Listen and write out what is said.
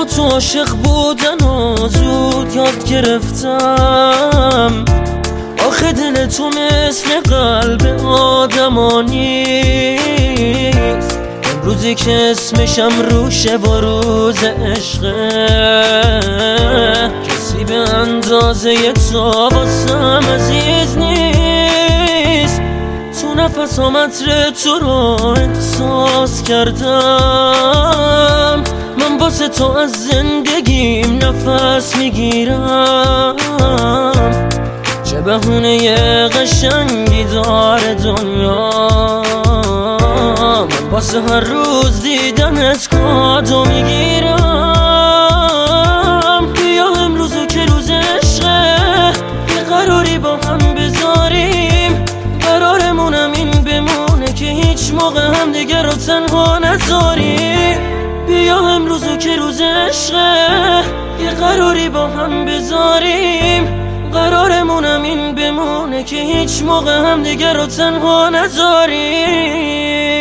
با تو عاشق بودن و زود یاد گرفتم. آخه دل تو مثل قلب آدما نیست. امروزی که اسمشم روشه با روز عشقه، کسی به اندازه تو واسم عزیز نیست. تو نفس عطر تو رو احساس کردم، من واسه تو از زندگیم نفس میگیرم. چه بهونه قشنگی داره دنیا، من واسه هر روز دیدنت کادو میگیرم. بیا امروزو که روز عشقه، یه قراری با هم بذاریم. قرارمونم این بمونه که هیچ موقع هم دیگه رو تنها نذاریم. بیا امروزو که روز عشقه، یه قراری با هم بذاریم. قرارمونم این بمونه که هیچ موقع هم دیگه رو تنها نذاریم.